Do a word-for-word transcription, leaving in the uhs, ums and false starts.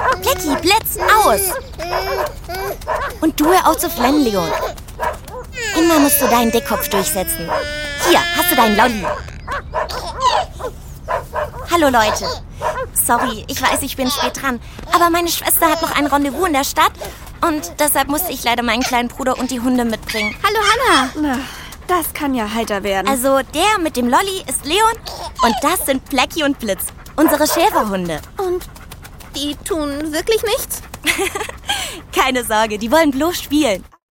Plecky, Blitz, aus! Und du hör auf zu flennen, Leon. Immer musst du deinen Dickkopf durchsetzen. Hier, hast du deinen Lolli. Hallo Leute. Sorry, ich weiß, ich bin spät dran. Aber meine Schwester hat noch ein Rendezvous in der Stadt. Und deshalb musste ich leider meinen kleinen Bruder und die Hunde mitbringen. Hallo Hannah. Na, das kann ja heiter werden. Also der mit dem Lolli ist Leon. Und das sind Plecky und Blitz, unsere Schäferhunde. Und die tun wirklich nichts? Keine Sorge, die wollen bloß spielen.